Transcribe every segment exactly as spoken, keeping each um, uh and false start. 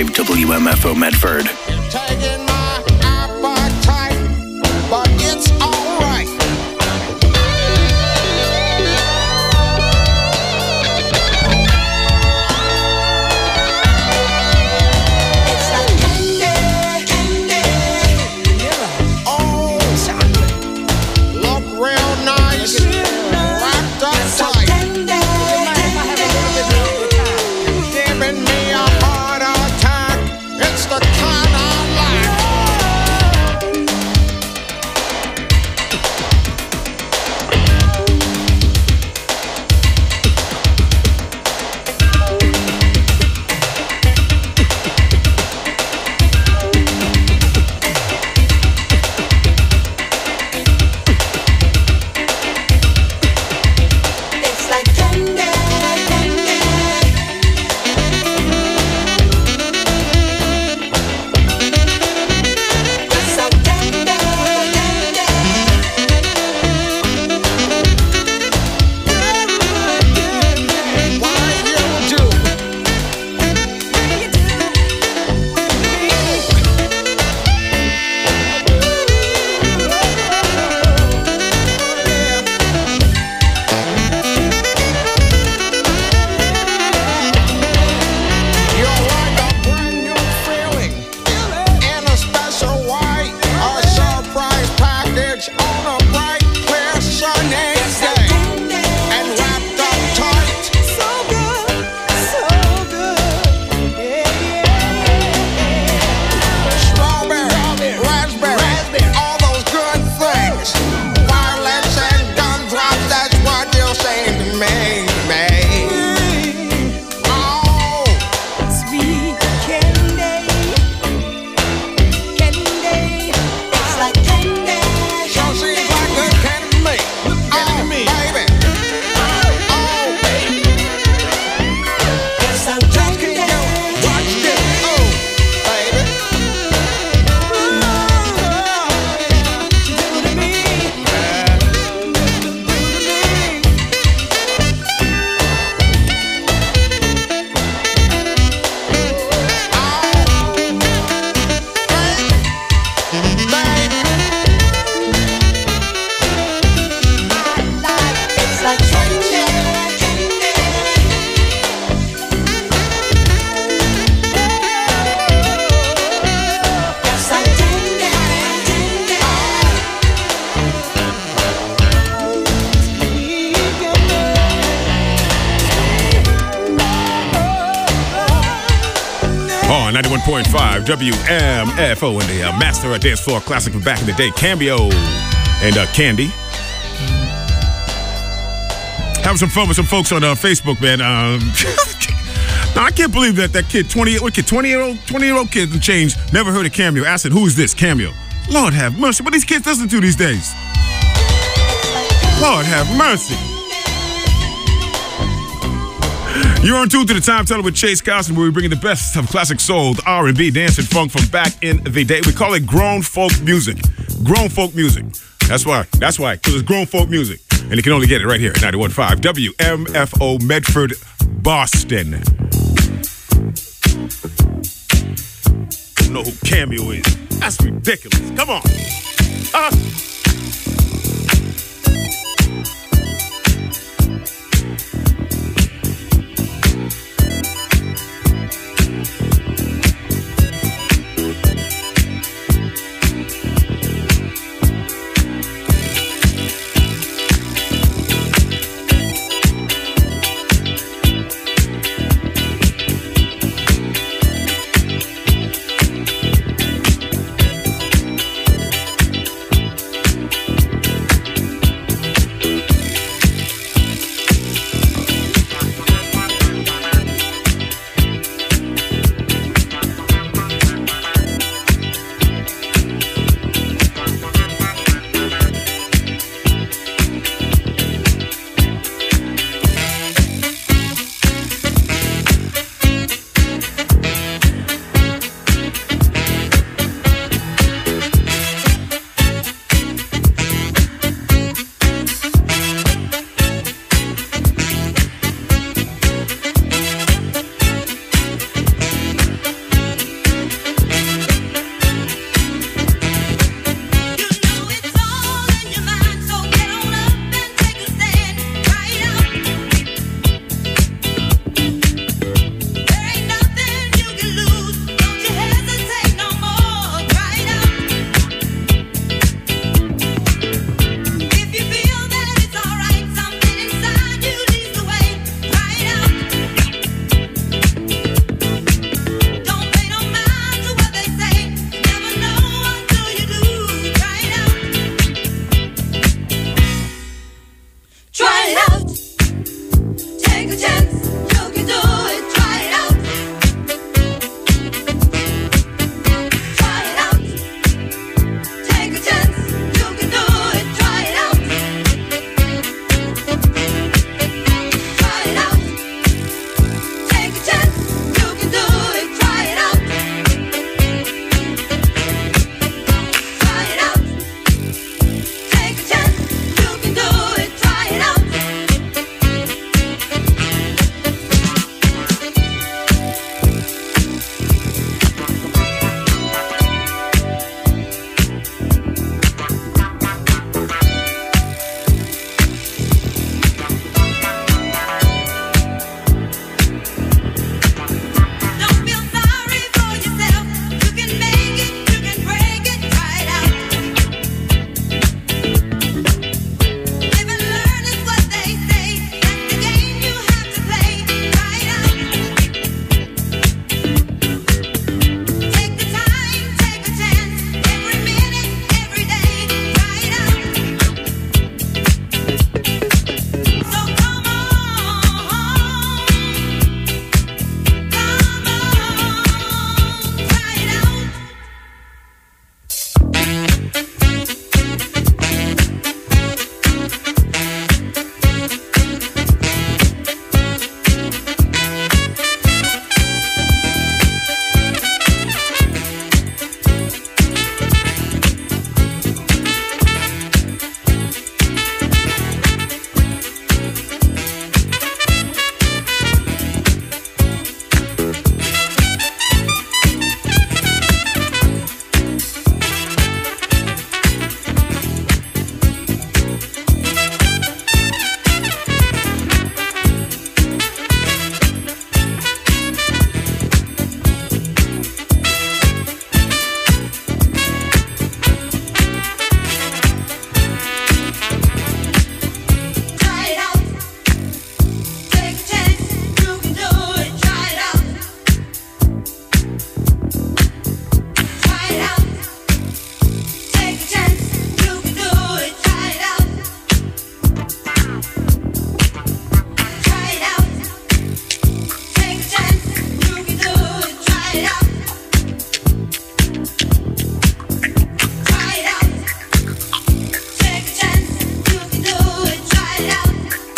five W M F O Medford. You're taking my appetite, but it's all right. It's like candy, candy. Yeah. Oh, chocolate. Look real nice, wrapped up tight. Giving me a heart attack. It's the kind I like. It's like candy, candy. It's so tender, tender. Why you do? You're like a brand new feeling in a special way. A surprise package on a bright, clear, sunny day. And wrapped up tight. So good, so good. Strawberry, raspberry, all those good things. Violets and gumdrops, that's what you're saying to me, to me. Oh. Sweet candy, candy. It's like candy, Sure seems like good candy to me. Oh, baby. Oh, baby. it's so Just keep tender. going. Watch this. Oh, baby. Do to me. It's like candy, candy. It's so tender, tender. Oh, ninety-one point five W M F O and the uh, Master of Dance Floor Classic from back in the day, Cambio and uh, Candy. Having some fun with some folks on uh, Facebook, man. Um, now, I can't believe that that kid, twenty, what kid, twenty year old, twenty year old kid and change, never heard of Cameo. I said, who is this Cameo? Lord have mercy. What these kids listen to these days? Lord have mercy. You're on tune to the Time Teller with Chase Carson, where we bring you the best of classic soul, R and B, dance, and funk from back in the day. We call it grown folk music. Grown folk music. That's why. That's why. Because it's grown folk music. And you can only get it right here at ninety-one point five W M F O Medford, Boston. Don't know who Cameo is. That's ridiculous. Come on. Uh, Take a chance, you can do it, try it out. Try it out. Take a chance, you can do it, try it out. Try it out. Take a chance, you can do it, try it out. Try it out. Take a chance, you can do it, try it out. Don't feel sorry for yourself. You can make it, you can break it, try it out. Live and learn is what they say. That's the game you have to play. Try it out. Take the time, take a chance. Every minute, every day. Try it out. So come on, come on, try it out. Try it out. Take a chance, you can do it. Try it out. Try it out. Take a chance, you can do it. Try it out. Try it out. Take a chance, you can do it. Try it out. Try it out. Take a chance, you can do it. Try it out.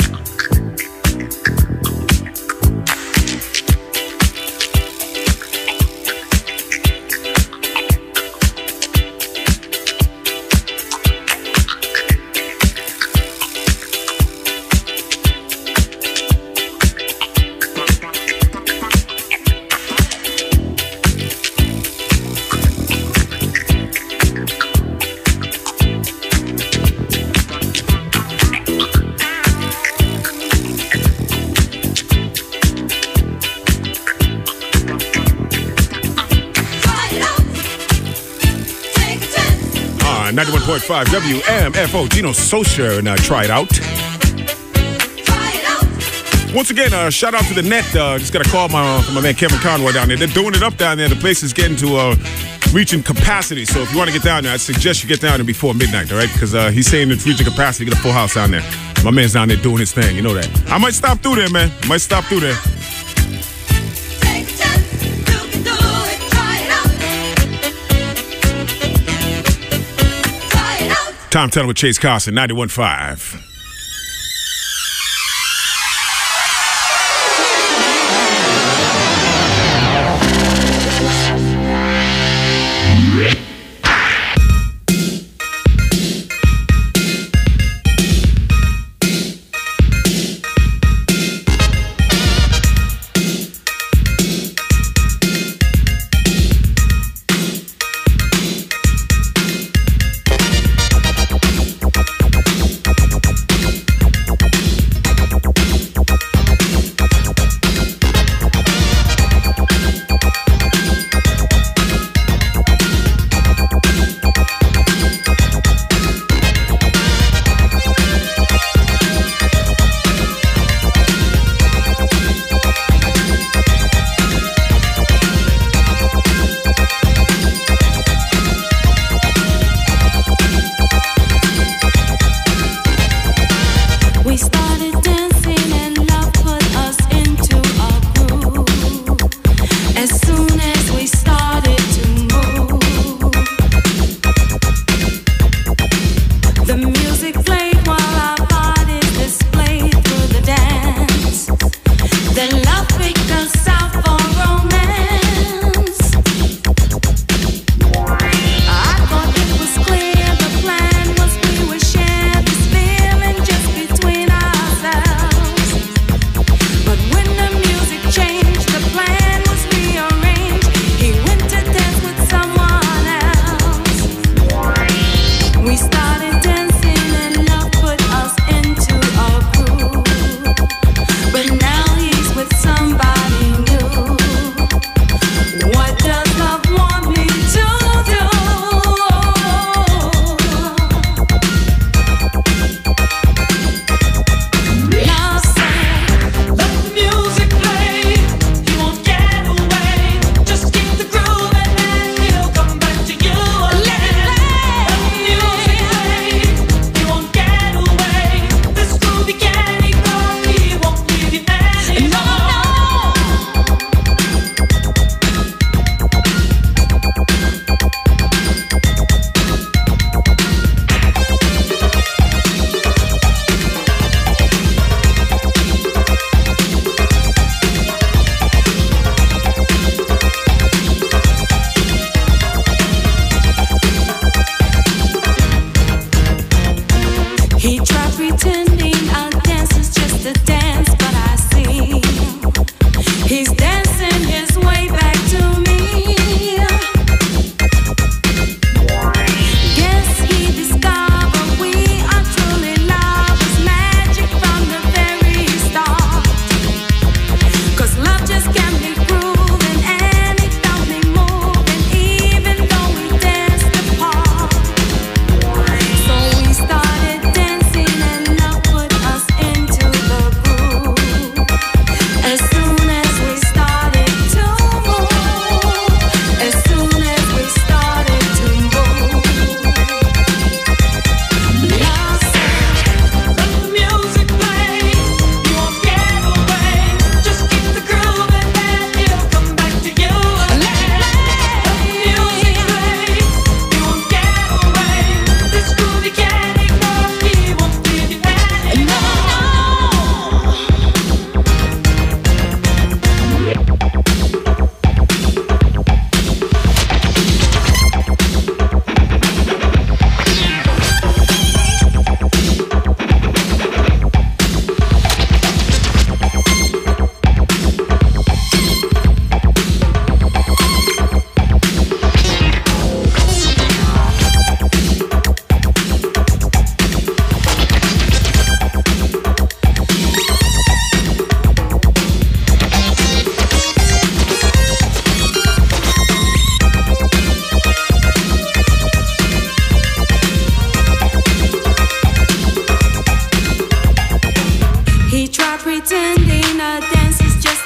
Try it out. Take a chance. Uh, ninety-one point five W M F O, Gino Socia, and uh, Try It Out. Try it out. Once again, uh, shout out to the net. Uh, just got a call my, uh, from my man Kevin Conroy down there. They're doing it up down there. The place is getting to uh, reaching capacity. So if you want to get down there, I suggest you get down there before midnight, all right? Because uh, he's saying it's reaching capacity. Get a full house down there. My man's down there doing his thing. You know that. I might stop through there, man. I might stop through there. Take a chance, you can do it. Try it out. Try it out. Tom Teller with Chase Carson, ninety-one point five.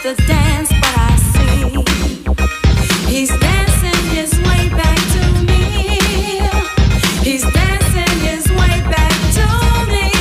to dance, but I see he's dancing his way back to me. He's dancing his way back to me.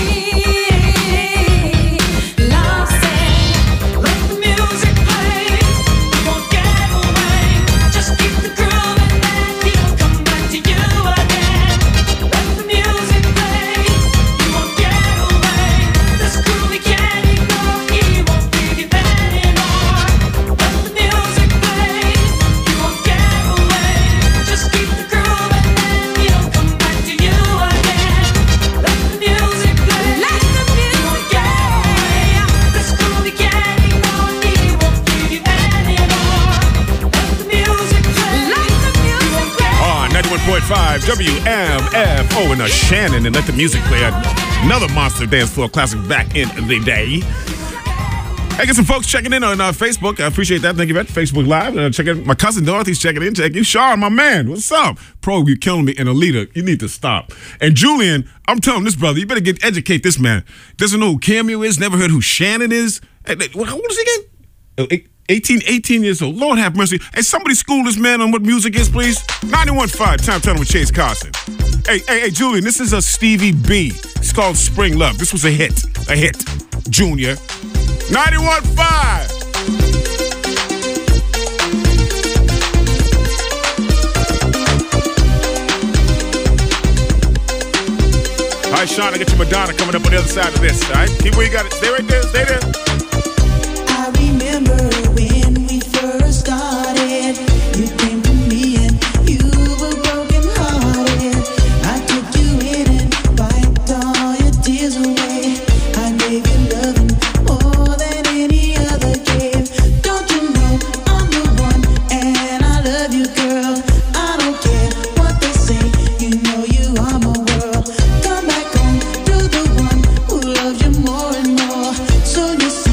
Love said, let the music play. You won't get away. Just keep the groove and then he'll come back to you again. Let the music play. You won't get away. This groove he can't ignore. He won't leave you anymore. Let the music play. You won't get away. Just keep the groove and then he'll come back to you again. Let the music play. Let the music play. This groove he can't ignore. He won't leave you anymore. Let the music play. Let the music play. On ninety-one point five W M F O in a Shannon, and let the music play. Another monster dance floor classic back in the day. I got some folks checking in on uh, Facebook. I appreciate that. Thank you, Vet. Facebook Live. Uh, check in. My cousin Dorothy's checking in. Check you, Sean, my man. What's up? Pro, you killing me. And Alita, you need to stop. And Julian, I'm telling this brother, you better get educate this man. Doesn't know who Cameo is. Never heard who Shannon is. Hey, hey, How old is he again? Oh, eight- eighteen, eighteen years old. Lord have mercy. Hey, somebody school this man on what music is, please. ninety-one point five, Time Tunnel with Chase Carson. Hey, hey, hey, Julian, this is a Stevie B. It's called Spring Love. This was a hit. A hit. Junior. ninety-one point five. All right, Sean, I got you Madonna coming up on the other side of this. All right, keep where you got it. Stay right there. Stay there. I remember when we first started. You came to me and you were broken hearted. I took you in and wiped all your tears away. I gave you loving more than any other gave. Don't you know I'm the one and I love you, girl. I don't care what they say. You know you are my world. Come back home to the one who loves you more and more. So you say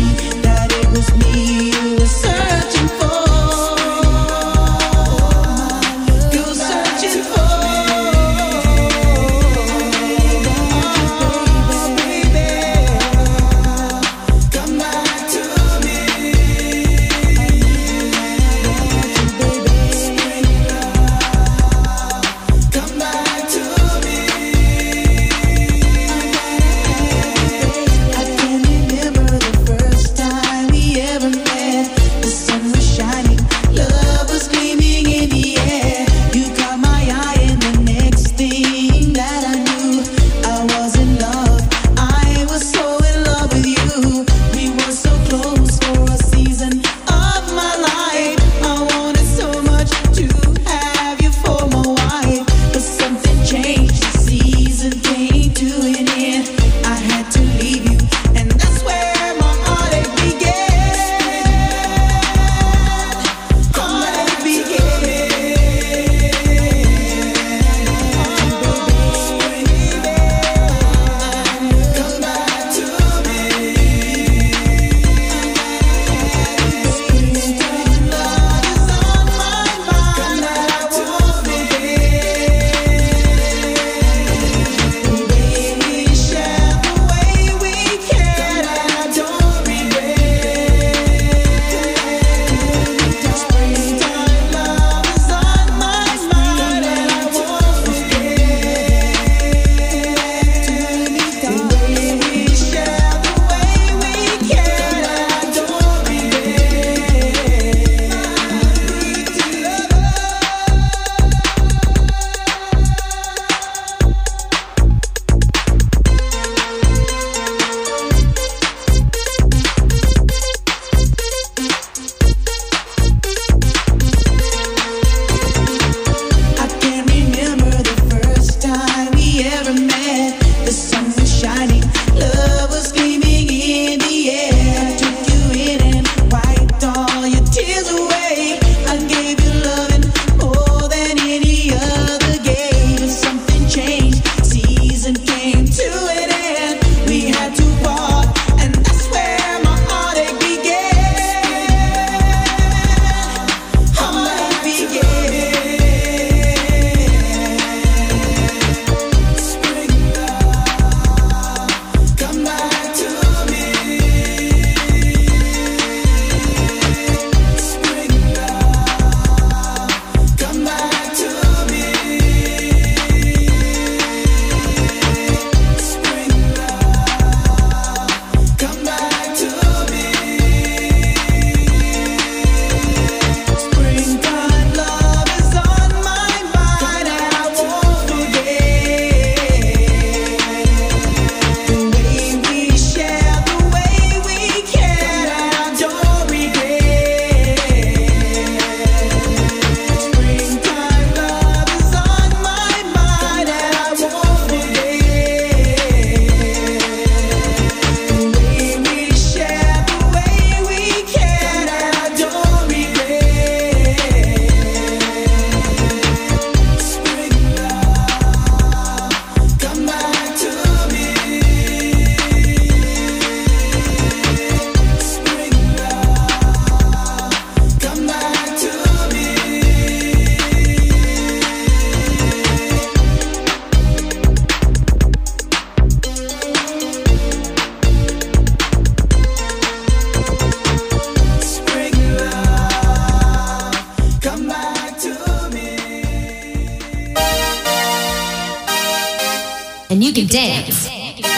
and you can dance.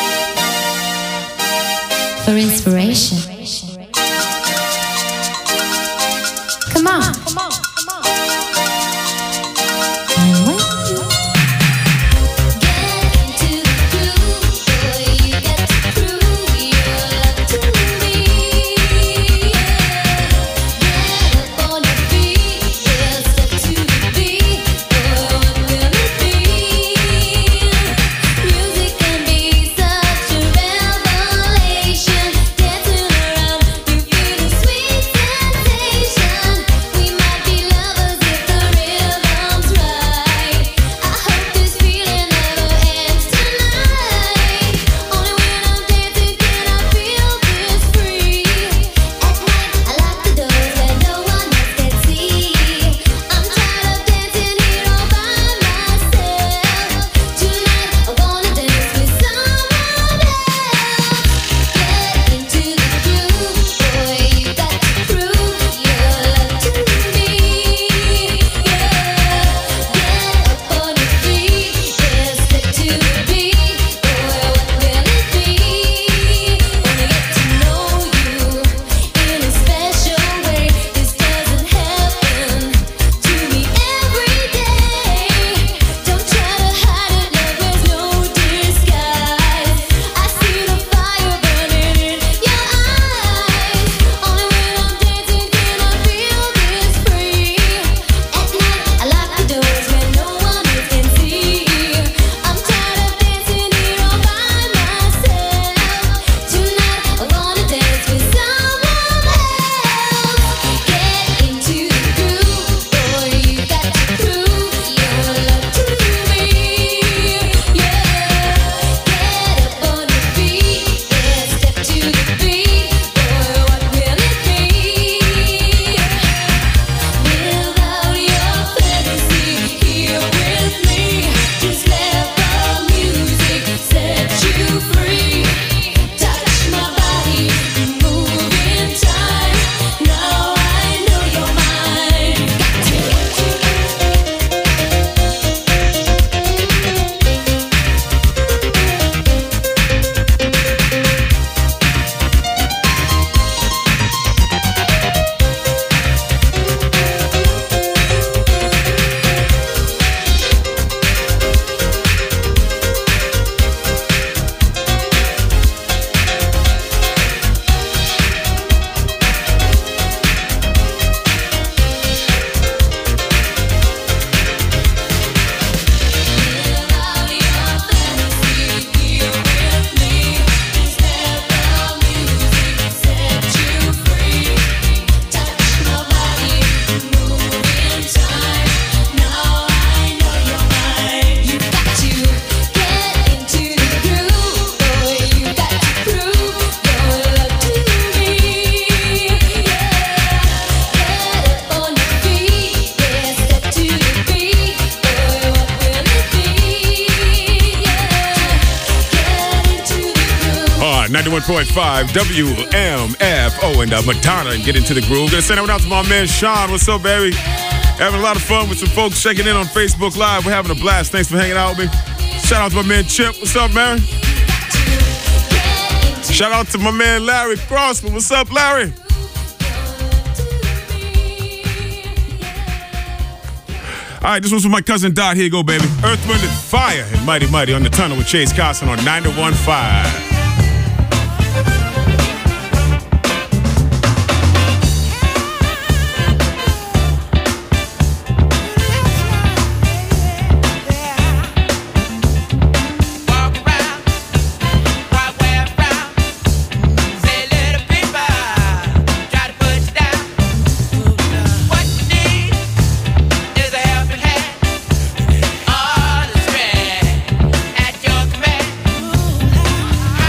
For inspiration. Come on. I'm with you. Get into the groove, boy. You got to prove your love to me. Get up on your feet, yeah, step to the beat. Boy, what will it be? Music can be such a revelation. Dancing around, you feel the sweet sensation. We might be lovers if the rhythm's right. I hope this feeling never ends tonight. Only when I'm dancing can I feel this free. At night I lock the doors where no one else can see. I'm tired of dancing here all by myself. Tonight I wanna dance with someone else. Get into the groove, boy. You got to prove your love to me. Yeah, get up on your feet, yeah, step to the beat. Boy, what will it be? Wanna get to know you in a special way. This doesn't happen to me every day. Don't try to hide it, love, there's no disguise. I see the fire burning in your eyes. Only when I'm dancing can I feel this free. At night I lock the doors where no one else can see. I'm tired of dancing here all by myself. Tonight I wanna dance with someone else. Get into the groove, boy. You got to prove your love to me. Yeah, get up on your feet, yeah, step to the beat. Boy, what will it be? Live out your fantasy here with me. Just let the music set you free. Touch my body, move in time. Now I know you're mine. Live out your fantasy here with me. Just let the music set you free. Touch my body, move in time. Now I know you're mine. You got to get into the groove, boy. You got to prove your love to me. Yeah, get up on your feet, yeah, step to the beat. Boy, what will it be? Yeah, get into the groove. All right, ninety-one point five W M F O and uh, Madonna and Get Into the Groove. Gonna send it out to my man Sean. What's up, baby? Having a lot of fun with some folks checking in on Facebook Live. We're having a blast. Thanks for hanging out with me. Shout out to my man Chip. What's up, man? Shout out to my man Larry Crossman. What's up, Larry? All right, this one's for my cousin Dot. Here you go, baby. Earth, Wind, and Fire and Mighty Mighty on the Tunnel with Chase Carson on ninety-one point five. Walk around, walk way around. Say little people, try to put you down. What you need is a helping hand. All the strength at your command.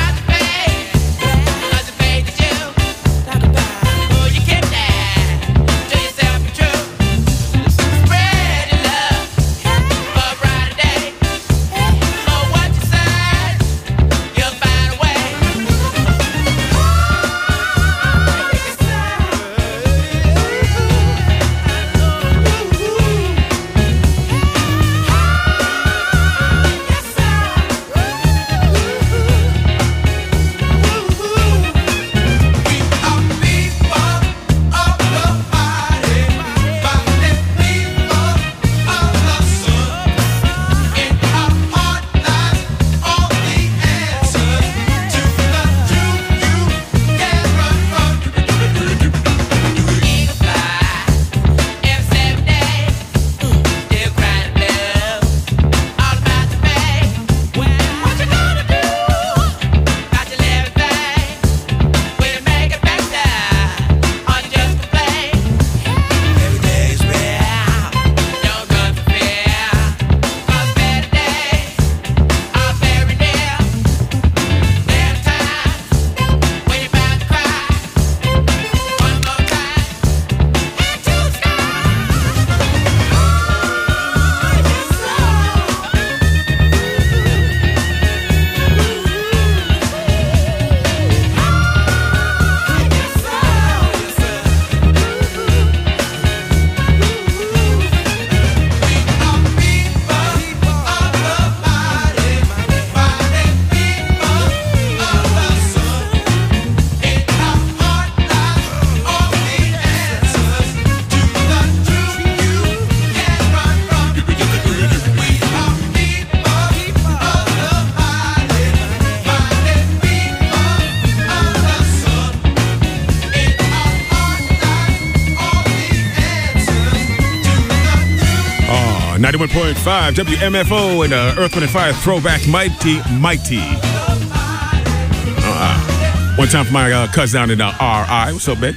ninety-one point five W M F O and uh, Earth, Wind and Fire throwback Mighty Mighty. Uh, one time for my uh, cuz down in uh, R I. What's up, man?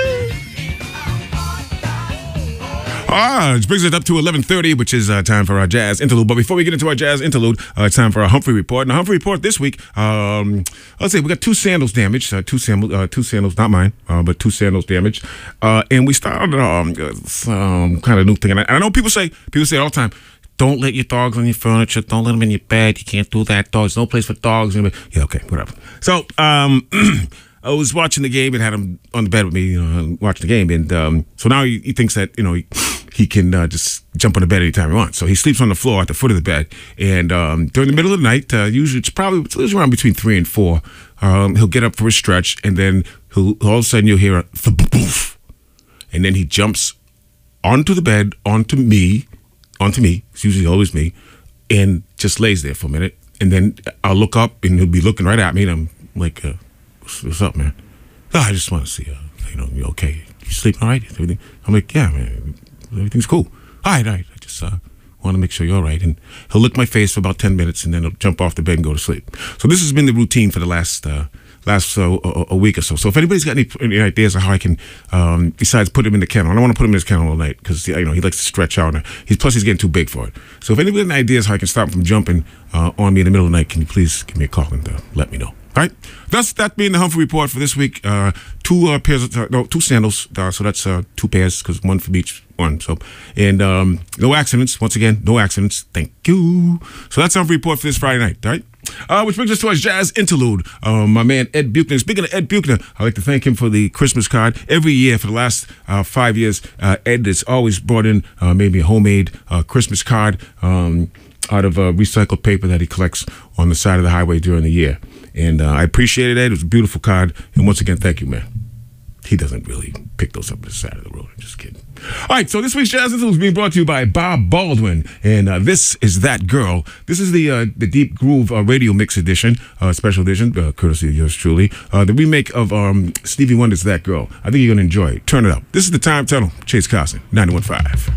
Ah, which brings us up to eleven thirty, which is uh, time for our jazz interlude. But before we get into our jazz interlude, uh, it's time for our Humphrey report. Now, Humphrey report this week. Um, let's see, we got two sandals damaged. Uh, two sandals, uh, two sandals, not mine, uh, but two sandals damaged. Uh, and we started um, some kind of new thing. And I, and I know people say, people say all the time, don't let your dogs on your furniture. Don't let them in your bed. You can't do that. Dogs, no place for dogs. Yeah, okay, whatever. So, um. I was watching the game and had him on the bed with me, you know, watching the game. And um, so now he, he thinks that, you know, he, he can uh, just jump on the bed anytime he wants. So he sleeps on the floor at the foot of the bed. And um, during the middle of the night, uh, usually it's probably it's usually around between three and four, um, he'll get up for a stretch. And then he'll, all of a sudden you'll hear a thboof. And then he jumps onto the bed, onto me, onto me. It's usually always me. And just lays there for a minute. And then I'll look up and he'll be looking right at me. And I'm like... Uh, What's up, man? Oh, I just want to see, uh, you know, you okay? You sleeping all right? Everything? I'm like, yeah, man, everything's cool. All right, all right. I just uh, want to make sure you're all right. And he'll lick my face for about ten minutes, and then he'll jump off the bed and go to sleep. So this has been the routine for the last uh, last uh, a, a week or so. So if anybody's got any, any ideas of how I can, um, besides put him in the kennel, I don't want to put him in his kennel all night because you know he likes to stretch out. And he's plus he's getting too big for it. So if anybody has any ideas how I can stop him from jumping uh, on me in the middle of the night, can you please give me a call and uh, let me know? All right, that's that being the Humphrey report for this week. Uh, two uh, pairs, of, uh, no, two sandals. Uh, so that's uh, two pairs because one from each one. So and um, no accidents. Once again, no accidents. Thank you. So that's Humphrey report for this Friday night. All right. Uh, which brings us to our jazz interlude. Uh, my man Ed Buchner. Speaking of Ed Buchner, I'd like to thank him for the Christmas card. Every year for the last uh, five years, uh, Ed has always brought in uh, maybe a homemade uh, Christmas card um, out of uh, recycled paper that he collects on the side of the highway during the year. And uh, I appreciated it. It was a beautiful card. And once again, thank you, man. He doesn't really pick those up on the side of the road. I'm just kidding. All right, so this week's Jazz Interlude is being brought to you by Bob Baldwin. And uh, this is That Girl. This is the uh, the Deep Groove uh, Radio Mix edition, uh, special edition, uh, courtesy of yours truly. Uh, the remake of um, Stevie Wonder's That Girl. I think you're going to enjoy it. Turn it up. This is the Time Tunnel. Chase Carson, ninety-one point five.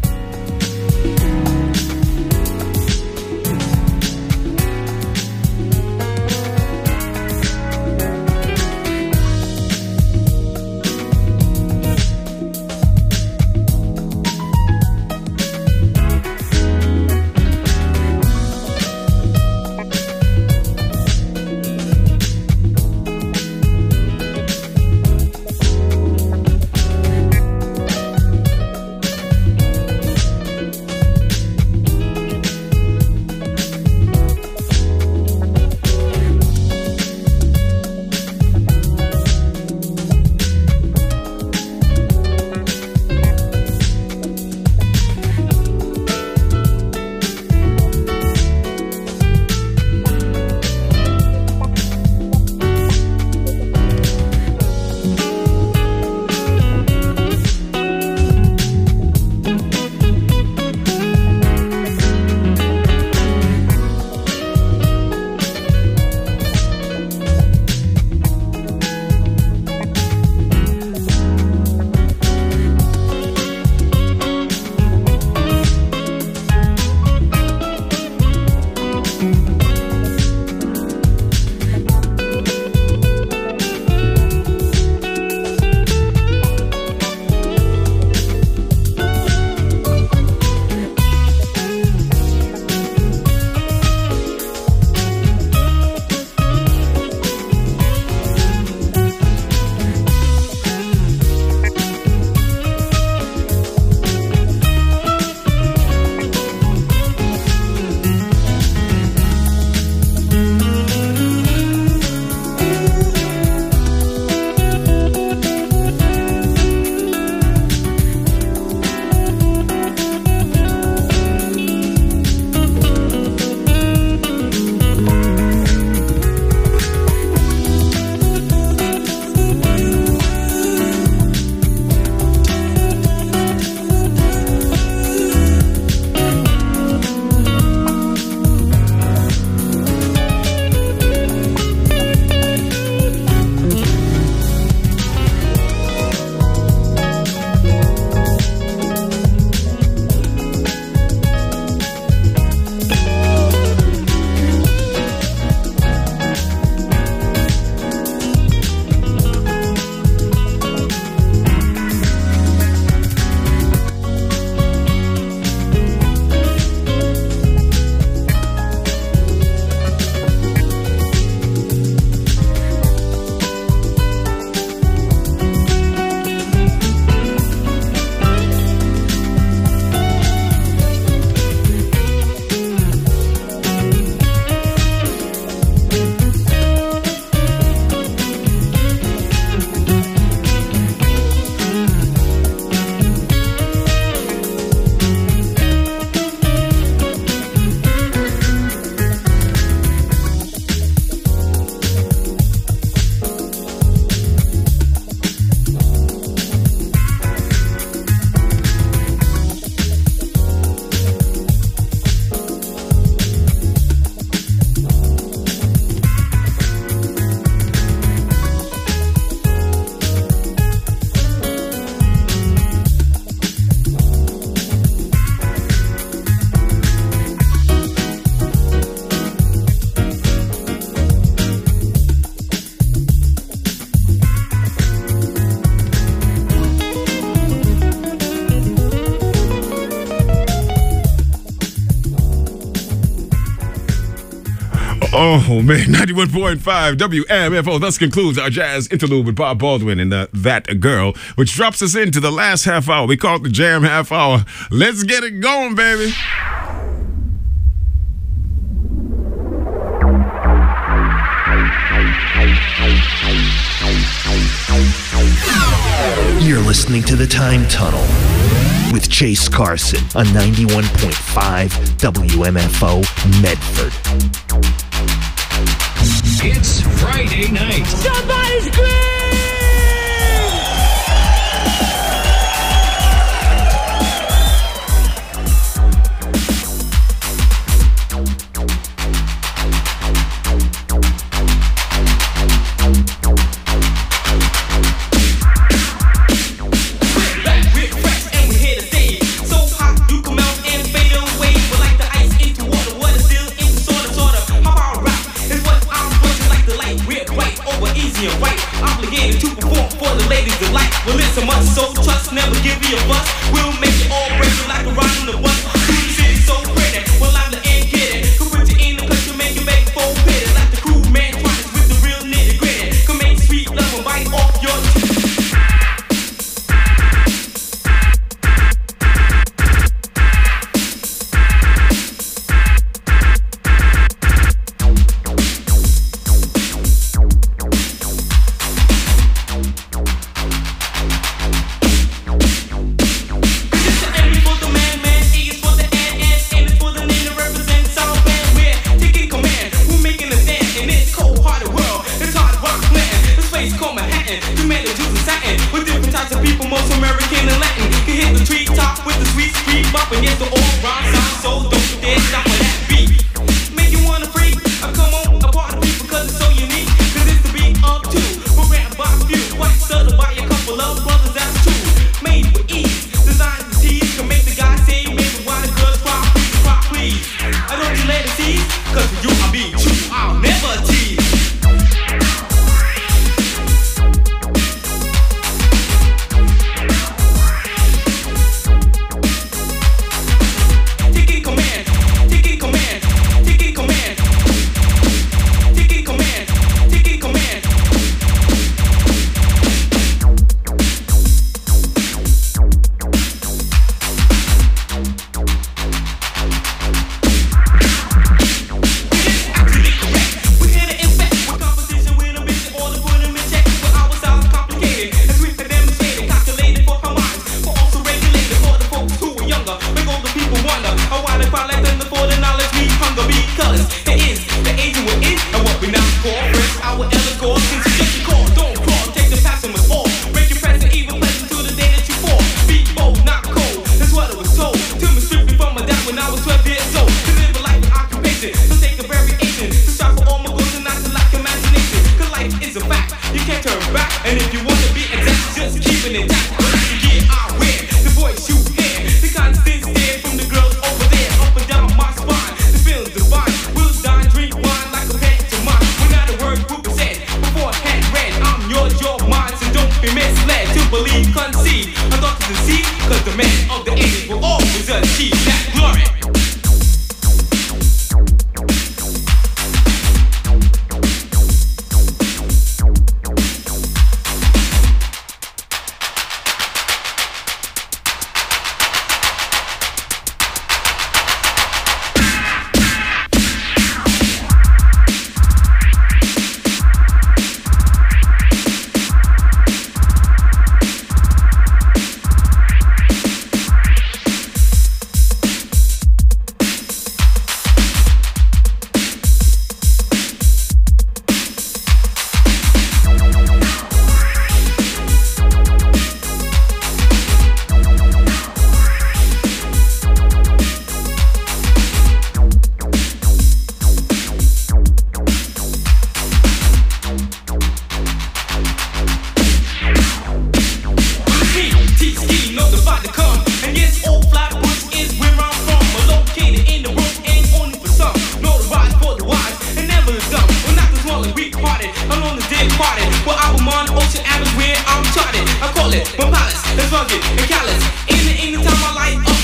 Oh, man. ninety-one point five W M F O. Thus concludes our jazz interlude with Bob Baldwin and uh, That Girl, which drops us into the last half hour. We call it the Jam Half Hour. Let's get it going, baby. You're listening to The Time Tunnel with Chase Carson on ninety-one point five W M F O Medford. It's Friday night. Somebody scream! Well, it's a must, so trust, never give me a bust. We'll make it all break you like a ride on the bus. Through the city so pretty, well, I'm the end kid. Could put you in the cut, you make you make four pity. Like the crew man trying with the real nitty gritty. Come make sweet love and bite off your teeth.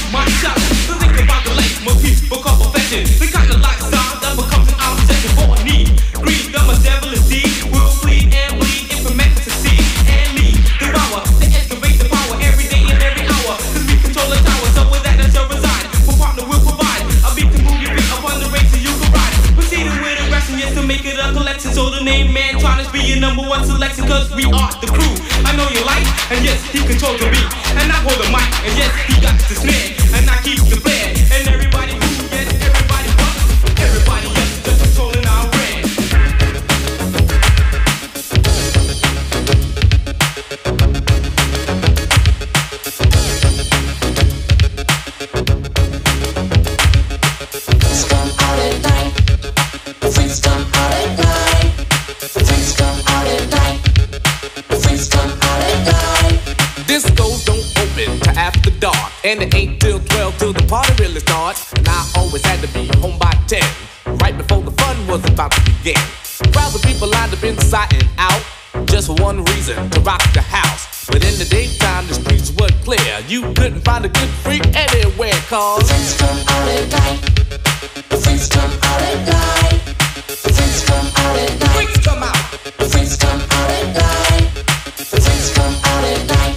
The kind of lifestyle that becomes an obsession for a need. be a number one selection cause we are the crew. I know you like, and yes, he controls the beat. And I hold the mic, and yes, he got the snare. And I keep the flair. And everybody who, yes, everybody what? Everybody else is just controlling our brand. Freaks come out at night. Freaks come out at night. Freaks come out at night. Freaks come out at night. Discos don't open till after dark, and it ain't till twelve till the party really starts. And I always had to be home by ten, right before the fun was about to begin. Crowds of people lined up inside and out, just for one reason, to rock the house. But in the daytime, the streets were clear. You couldn't find a good freak anywhere, cause Freaks come out at night. Freaks come out at night. Freaks come out at night. freaks come out. Freaks come out at night. Freaks come out at night.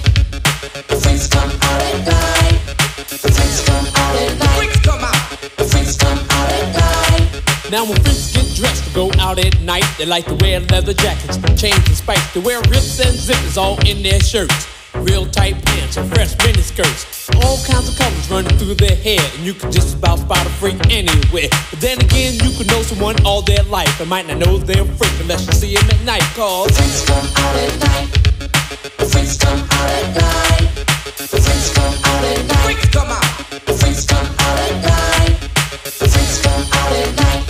Freaks come out at night. Freaks come out at night. Freaks come out. Freaks come out at night. Now when freaks get dressed to go out at night, they like to wear leather jackets, chains and spikes. They wear rips and zippers all in their shirts, real tight pants and fresh mini skirts. All kinds of colors running through their hair, and you can just about spot a freak anywhere. But then again, you could know someone all their life and might not know they're a freak unless you see them at night, cause Freaks come out at night. Freaks come out at night. Freaks come out at night. Freaks come out. Freaks come out at night. Freaks come out at night.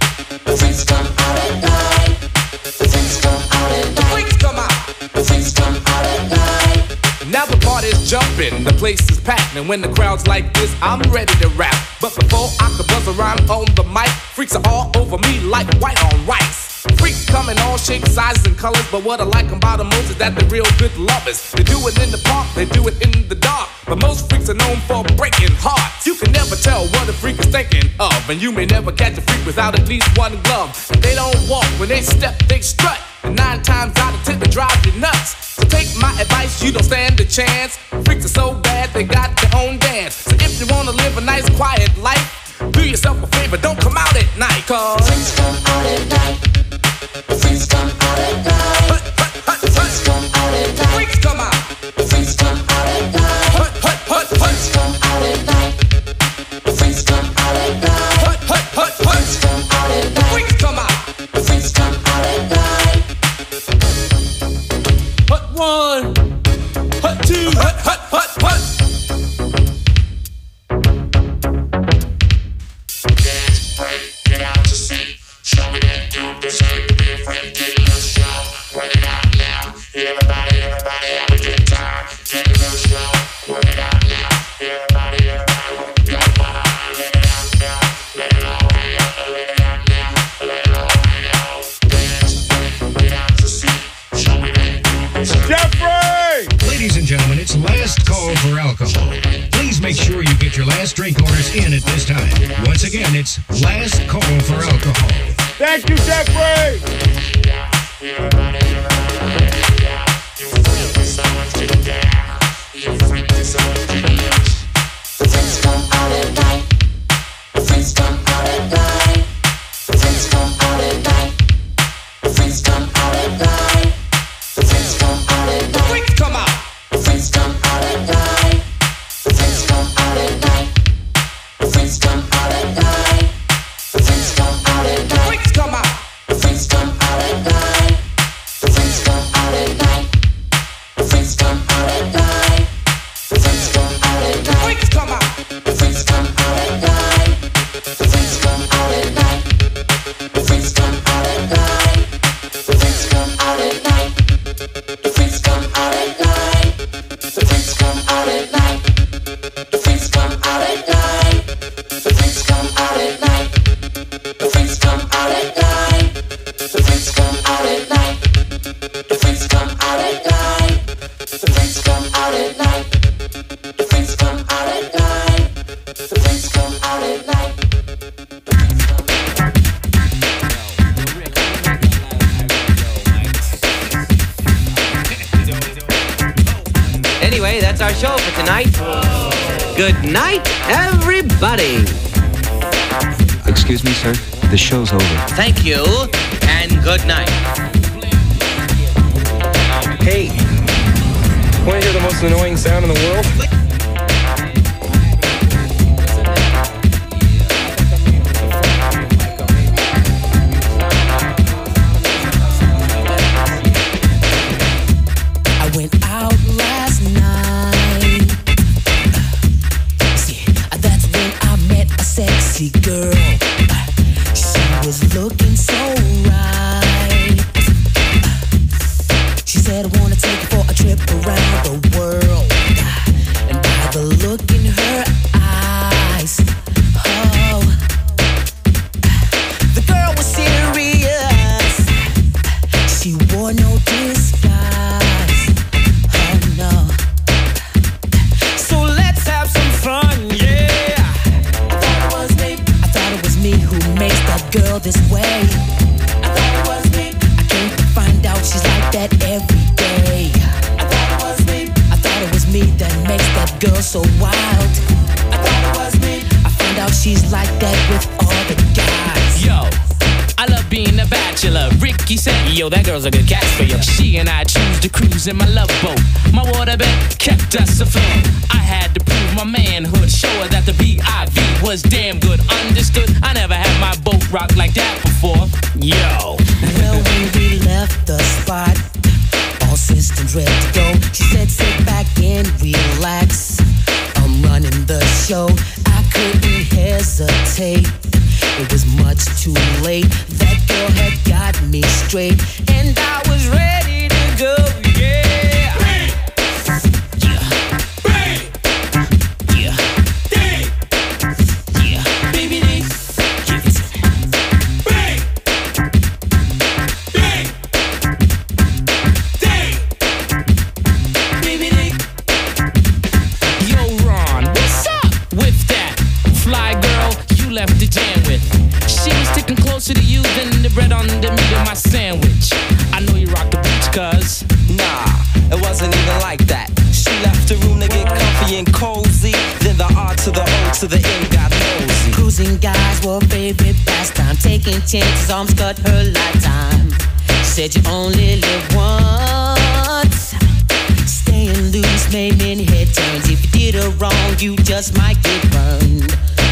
Freaks come out at night. Freaks come out at night. Freaks come out. Freaks come out at night. Now the party's jumping, the place is packed, and when the crowd's like this, I'm ready to rap. But before I can buzz around on the mic, freaks are all over me like white on rice. Freaks come in all shapes, sizes, and colors, but what I like about them most is that they're real good lovers. They do it in the park, they do it in the dark, but most freaks are known for breaking hearts. You can never tell what a freak is thinking of, and you may never catch a freak without at least one glove. And they don't walk, when they step, they strut, and nine times out of ten they drive you nuts. So take my advice, you don't stand a chance. Freaks are so bad, they got their own dance. So if you wanna live a nice quiet life, do yourself a favor, don't come out at night, cause Freaks come out at night. Freaks come out at night. hut, hut, hut, Freaks hut. come out at night. Freaks come out. Freaks come out at night. Hut, hut, hut, Freaks hut. come out at night. Freaks come out at night. Hut, hut, hut, Freaks hut. come out at night. Freaks come out. Freaks come out at night. hut one, hut two, Hut, hut, hut, hut. Get out to sea. Show me that you deserve to be afraid. Get a little show. Work it out now. Everybody, everybody have a good time. Get a little show. Work it out now. Everybody, everybody work it out. Let it out now. Let it all hang out. Let it out now. Let it all hang out. Dance, get out to sea. Show me that you deserve. Jeffrey! Ladies and gentlemen, it's last call for alcohol. Please make sure you get your last drink orders in at this time. Once again, it's last call for alcohol. Thank you, Jeffrey! Freaks come out at night. Freaks come out at night. Freaks come out at night. Freaks come out at night. Freaks come out at night. Freaks come out. Freaks come out at night. Freaks come out at night. Freaks come out at night. Freaks come out at night. Freaks come out. Freaks come out at night. Freaks come out at night. Freaks come out at night. Freaks come out at night. Freaks come out. Freaks come out at night. Freaks come out at night. Freaks come out at night. Freaks come out at night. Freaks come out at night. Freaks come out at night. Freaks come out at night. Freaks come out at night. Freaks come out at night. Freaks come out at night. Freaks come out at night. Freaks come out at night. Freaks come out at night. Freaks come out at night. Anyway, that's our show for tonight. Good night, everybody. Excuse me, sir. The show's over. Thank you, and good night. Hey, want to hear the most annoying sound in the world? I went out last night. See, that's when I met a sexy girl. She was looking so right. She said, I wanna take you for a trip around the world. And by the look in her eyes, oh, the girl was serious. She wore no disguise. Oh no. So let's have some fun, yeah. I thought it was me. I thought it was me who makes that girl this way. I thought it was me. I came to find out she's like that every day. I thought it was me. I thought it was me that makes that girl so wild. I thought it was me. I found out she's like that with all the guys. Yo, I love being a bachelor. Ricky said, yo, that girl's a good catch for you. She and I choose to cruise in my love boat. My waterbed kept us afloat. I had to prove my manhood, show her that the B I V was damn good. Understood? I never had my boat rocked like that before. Yo. Well, when we left the spot, all systems ready to go. She said, sit back and relax. I'm running the show. I couldn't hesitate. It was much too late. That girl had got me straight, and I was ready to go. Yeah. Yeah. Yeah. Yeah. Baby, they give it to me. Baby, they. Yo, Ron, what's up with that fly girl you left the jam with? She was sticking closer to you than the bread on the meat of my sandwich. I know you rock the beach, cuz. Nah, it wasn't even like that. She left the room to get comfy and cozy. Then the R to the O to the N got nosy. Cruising guys were favorite pastime. Taking chances almost cut her lifetime. Said you only live once. Staying loose made many head turns. If you did her wrong, you just might get burned.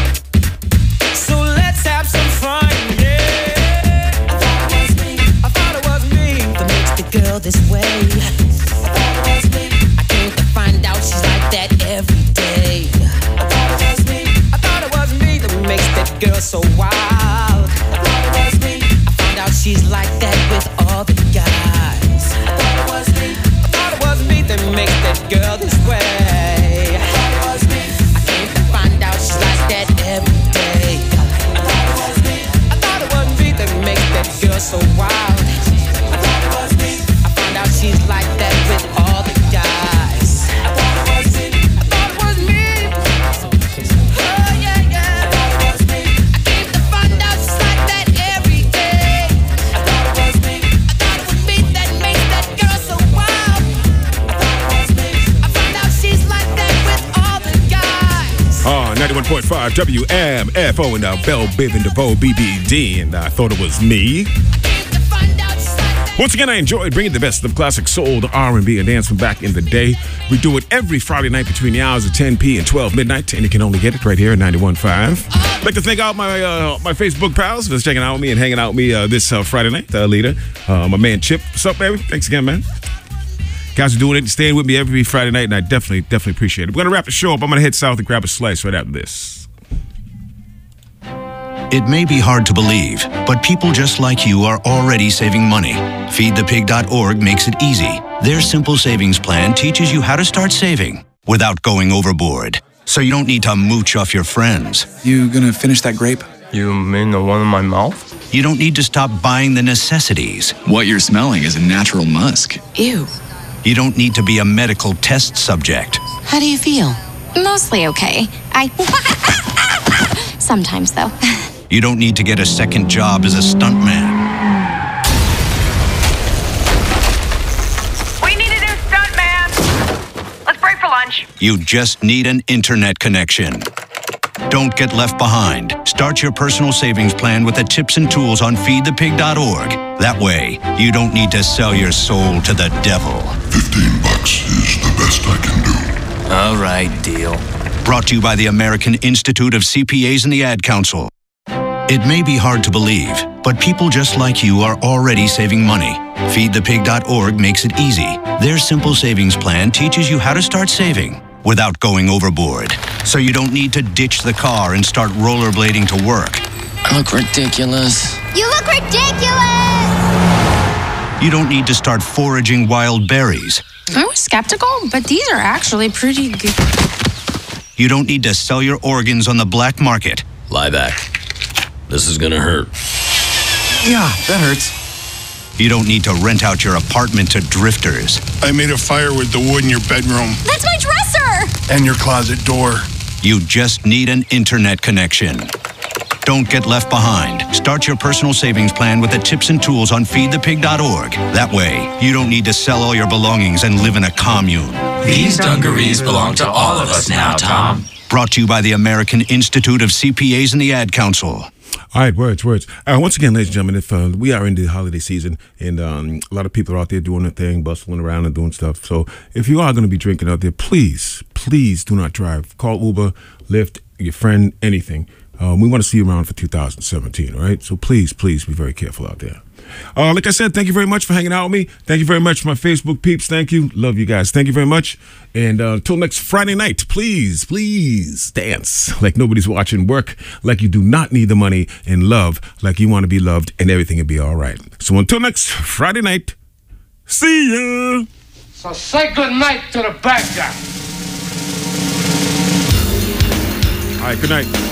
So let's have some fun, yeah. I thought it was me. I thought it was me that makes the girl this way. I thought it was me. I came to find out she's like that every day. I thought it was me. I thought it was me that makes that girl so wild. I thought it was me. I found out she's like that with all the guys. I thought it was me. I thought it was me that makes that girl this way. I thought it was me. I came to find out she's like that every day. I thought it was me. I thought it was me that makes that girl so wild. I thought it was me. I found out she's like that with all the guys. I thought it was me. I thought it was me. Oh yeah, yeah. I thought it was me. I came to find out she's like that every day. I thought it was me. I thought it was me that makes that girl so wild. I thought it was me. I found out she's like that with all the guys. Ah, ninety-one point five W M F O and uh, Bell Biv and DeVoe B B D, and I thought it was me. Once again, I enjoyed bringing the best of classic soul, the R and B, and dance from back in the day. We do it every Friday night between the hours of ten p and twelve midnight, and you can only get it right here at ninety-one point five. I'd like to thank out my uh, my Facebook pals for checking out with me and hanging out with me uh, this uh, Friday night. Uh, leader, uh, my man Chip. What's up, baby? Thanks again, man. Guys are doing it and staying with me every Friday night, and I definitely, definitely appreciate it. We're going to wrap the show up. I'm going to head south and grab a slice right after this. It may be hard to believe, but people just like you are already saving money. feed the pig dot org makes it easy. Their simple savings plan teaches you how to start saving without going overboard, so you don't need to mooch off your friends. You gonna finish that grape? You mean the one in my mouth? You don't need to stop buying the necessities. What you're smelling is a natural musk. Ew. You don't need to be a medical test subject. How do you feel? Mostly okay. I. Sometimes, though. You don't need to get a second job as a stuntman. We need a new stuntman. Let's break for lunch. You just need an internet connection. Don't get left behind. Start your personal savings plan with the tips and tools on feed the pig dot org. That way, you don't need to sell your soul to the devil. Fifteen bucks is the best I can do. All right, deal. Brought to you by the American Institute of C P As and the Ad Council. It may be hard to believe, but people just like you are already saving money. feed the pig dot org makes it easy. Their simple savings plan teaches you how to start saving without going overboard. So you don't need to ditch the car and start rollerblading to work. I look ridiculous. You look ridiculous! You don't need to start foraging wild berries. I was skeptical, but these are actually pretty good. You don't need to sell your organs on the black market. Lie back. This is gonna hurt. Yeah, that hurts. You don't need to rent out your apartment to drifters. I made a fire with the wood in your bedroom That's my dresser! and your closet door. You just need an internet connection. Don't get left behind. Start your personal savings plan with the tips and tools on feed the pig dot org. That way, you don't need to sell all your belongings and live in a commune. These dungarees belong to all of us now, Tom. Brought to you by the American Institute of C P As and the Ad Council. All right, words, words. Uh, once again, ladies and gentlemen, if uh, we are in the holiday season, and um, a lot of people are out there doing their thing, bustling around and doing stuff. So if you are going to be drinking out there, please, please do not drive. Call Uber, Lyft, your friend, anything. Um, we want to see you around for two thousand seventeen, all right? So please, please be very careful out there. Uh, like I said, thank you very much for hanging out with me. Thank you very much for my Facebook peeps. Thank you. Love you guys. Thank you very much. And uh, until next Friday night, please, please dance like nobody's watching. Work like you do not need the money. And love like you want to be loved, and everything will be all right. So until next Friday night, see ya. So say good night to the bad guy. All right, good night.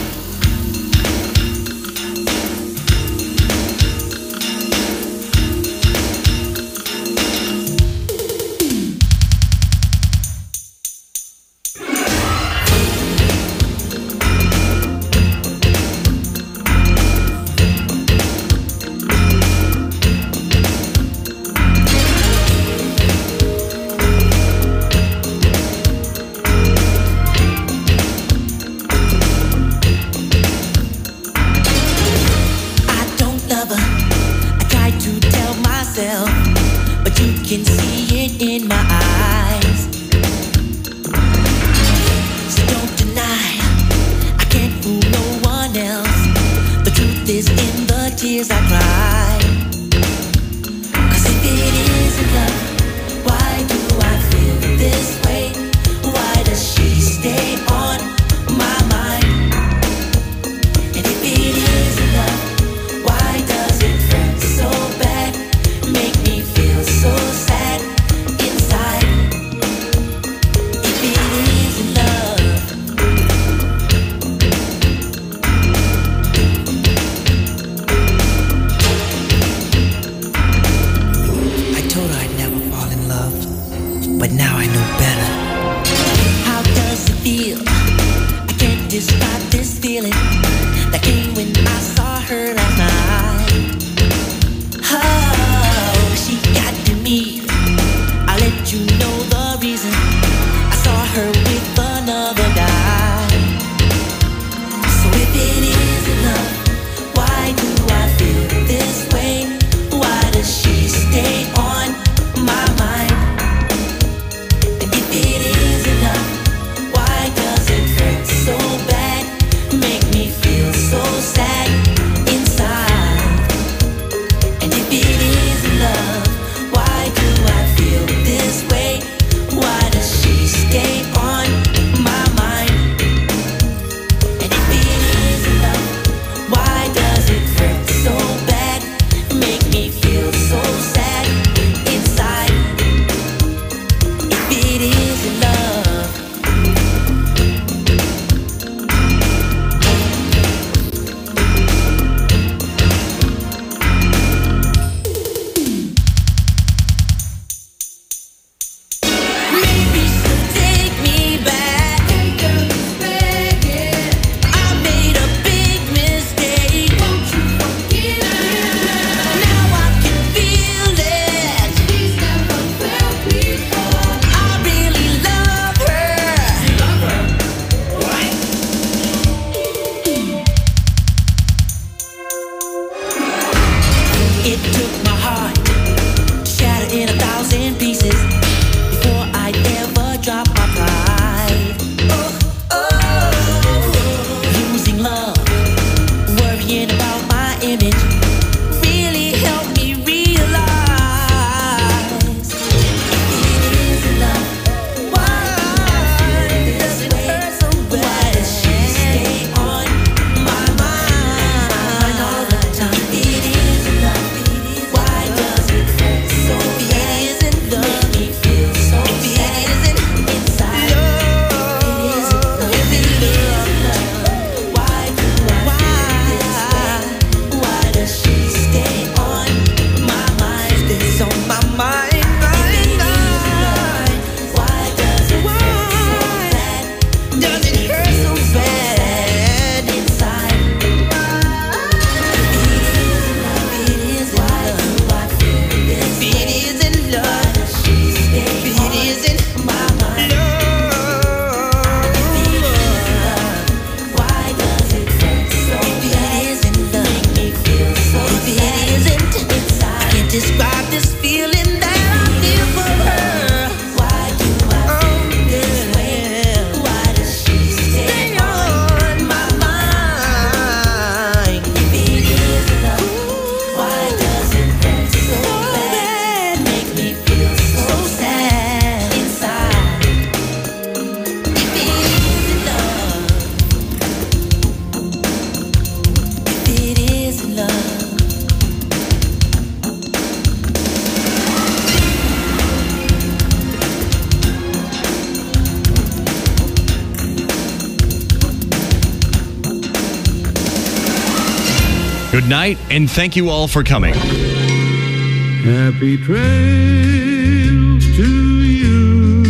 Good night, and thank you all for coming. Happy trails to you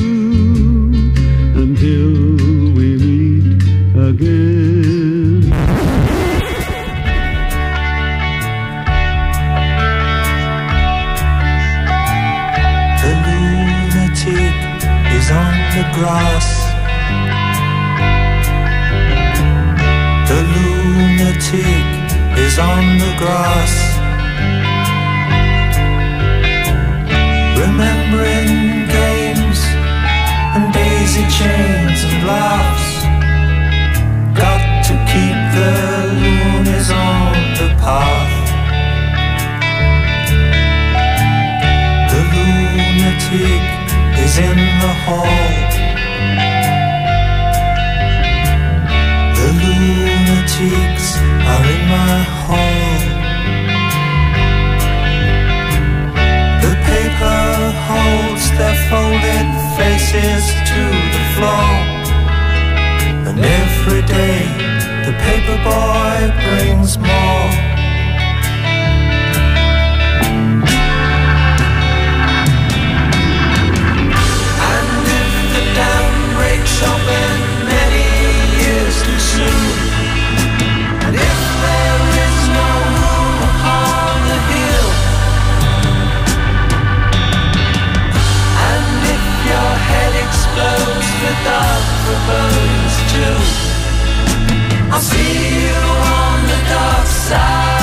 until we meet again. The lunatic is on the grass. The lunatic is on the grass, remembering games and daisy chains and laughs. Got to keep the loonies on the path. The lunatic is in the hall. The lunatics are in my hall. The paper holds their folded faces to the floor, and every day the paper boy brings more. And if the dam breaks open many years too soon, and if there is no room upon the hill, and if your head explodes without forebodings too, I'll see you on the dark side.